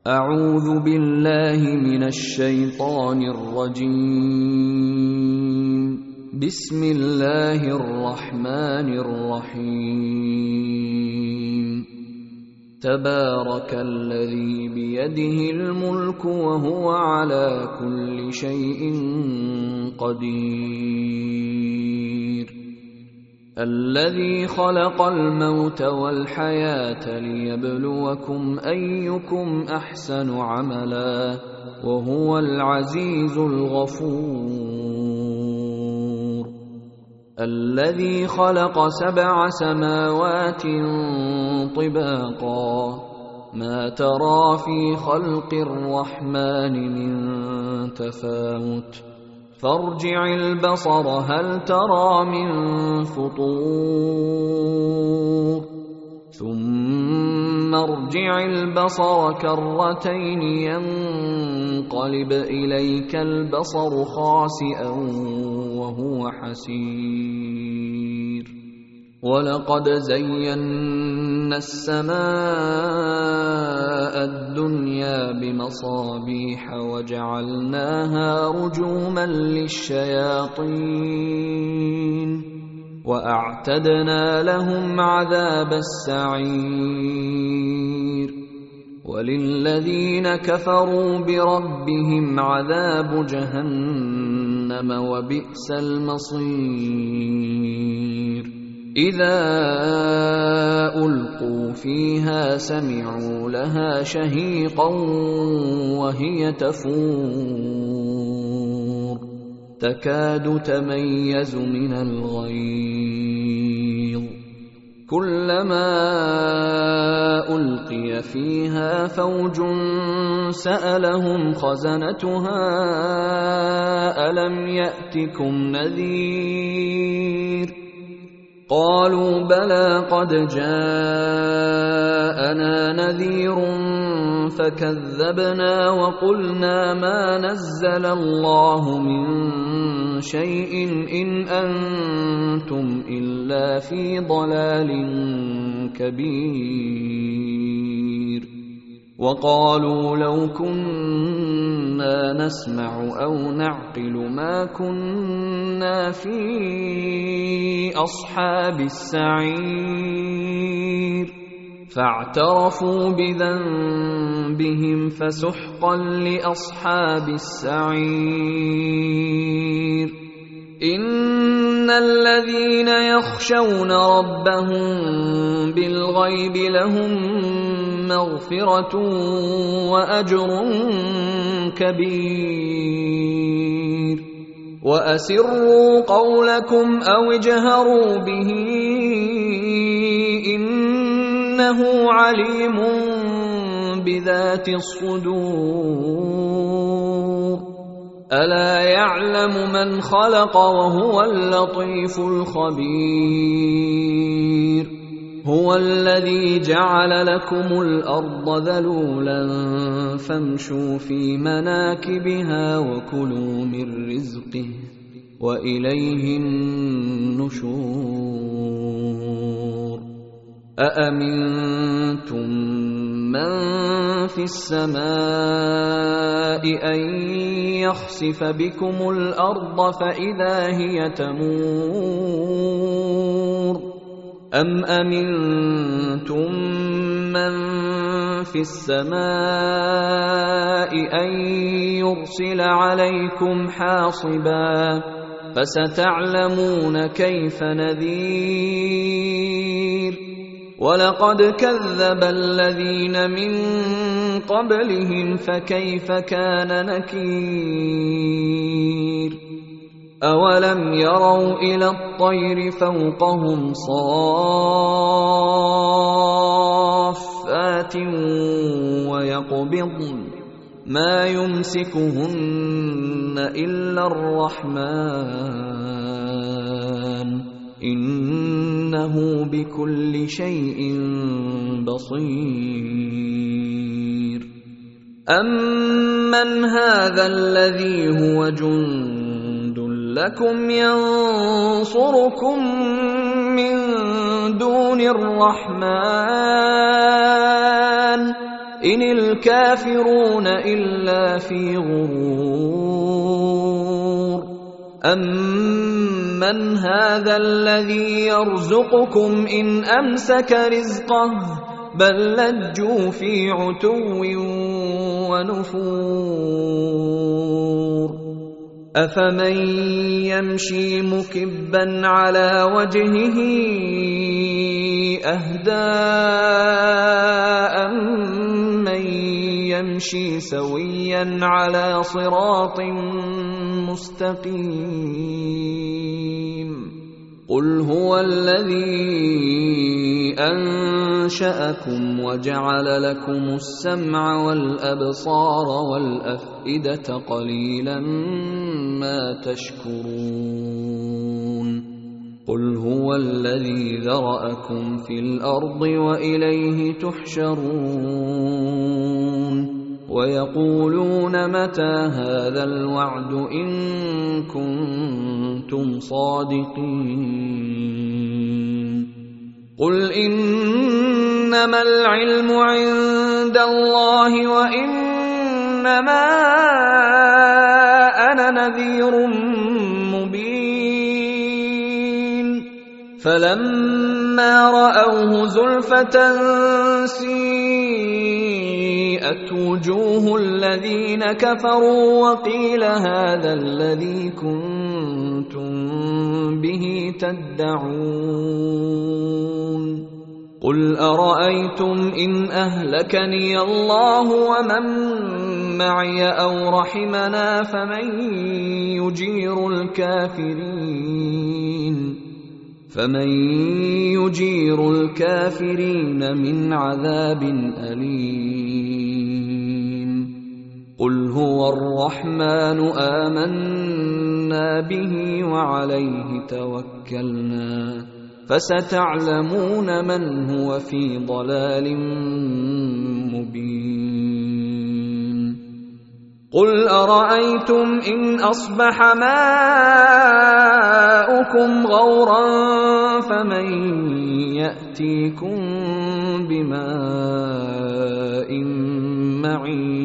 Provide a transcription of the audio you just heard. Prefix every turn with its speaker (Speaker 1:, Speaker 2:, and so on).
Speaker 1: أعوذ بالله من الشيطان الرجيم. بسم الله الرحمن الرحيم. تبارك الذي بيده الملك وهو على كل شيء قدير. الذي خلق الموت والحياة ليبلوكم أيكم أحسن عملا وهو العزيز الغفور. الذي خلق 7 سماوات طباقا ما ترى في خلق الرحمن من تفاوت فارجع البصر هل ترى من فطور ثم ارجع البصر كرتين ينقلب إليك البصر خاسئا وهو حسير. ولقد زينا السماء الدنيا بمصابيح وجعلناها رجوما للشياطين وأعتدنا لهم عذاب السعير. وللذين كفروا بربهم عذاب جهنم وبئس المصير. إذا ألقوا فيها سمعوا لها شهيقا وهي تفور تكاد تميز من الغيظ. كلما ألقي فيها فوج سألهم خزنتها ألم يأتكم نذير قالوا بلى قد جاءنا نذير فكذبنا وقلنا ما نزل الله من شيء إن أنتم إلا في ضلال كبير. وقالوا لو كنا نسمع أو نعقل ما كنا في أصحاب السعير. فاعترفوا بذنبهم فسحقا لأصحاب السعير. إن الذين يخشون ربهم بالغيب لهم مغفرة وأجر كبير. وأسروا قولكم أو اجهروا به إنه عليم بذات الصدور. ألا يعلم من خلق وهو اللطيف الخبير. هو الذي جعل لكم الأرض ذلولا فامشوا في مناكبها وكلوا من رزقه وإليه النشور. أأمنتم من في السماء أن يخسف بكم الأرض فإذا هي تمور أم أمنتم من في السماء أن يرسل عليكم حاصبا فستعلمون كيف نذير. ولقد كذب الذين من قبلهم فكيف كان نكير. أولم يروا إلى الطير فوقهم صافات ويقبضن ما يمسكهن إلا الرحمن إنه بكل شيء بصير. أمن هذا الذي هو جند لكم ينصركم من دون الرحمن إن الكافرون إلا في غرور أمن هذا الذي يرزقكم إن أمسك رزقه بل لجوا في عتو ونفور أفمن يمشي مكبا على وجهه أهدى أمن يمشي سويا على صراط مستقيم قل هو الذي أنشأكم وجعل لكم السمع والأبصار والأفئدة قليلا ما تشكرون قل هو الذي ذرأكم في الأرض وإليه تحشرون ويقولون متى هذا الوعد إن كنتم صادقين قل إنما العلم عند الله وإنما أنا نذير مبين فلما رأوه زلفة سيئت وجوه الذين كفروا وقيل هذا الذي كنتم به تدعون قل أرأيتم إن أهلكني الله ومن معي أو رحمنا فمن يجير الكافرين من عذاب أليم قل هو الرحمن آمنا به وعليه توكلنا فستعلمون من هو في ضلال مبين قل أرأيتم إن أصبح ماؤكم غورا فمن يأتيكم بماء معين